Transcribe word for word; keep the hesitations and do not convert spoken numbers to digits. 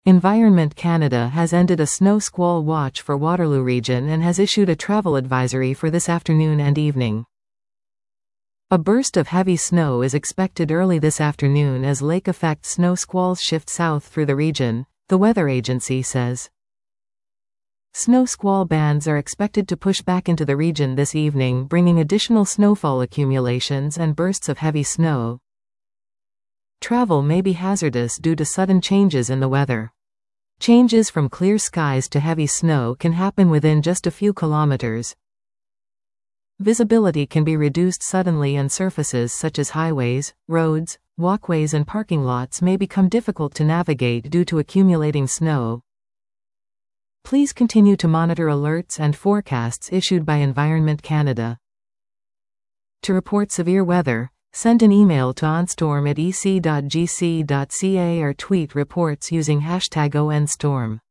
Environment Canada has ended a snow squall watch for Waterloo Region and has issued a travel advisory for this afternoon and evening. A burst of heavy snow is expected early this afternoon as lake effect snow squalls shift south through the region, the weather agency says. Snow squall bands are expected to push back into the region this evening, bringing additional snowfall accumulations and bursts of heavy snow. Travel may be hazardous due to sudden changes in the weather. Changes from clear skies to heavy snow can happen within just a few kilometers. Visibility can be reduced suddenly and surfaces such as highways, roads, walkways and parking lots may become difficult to navigate due to accumulating snow. Please continue to monitor alerts and forecasts issued by Environment Canada. To report severe weather, send an email to onstorm at e c dot g c dot c a or tweet reports using hashtag O N storm.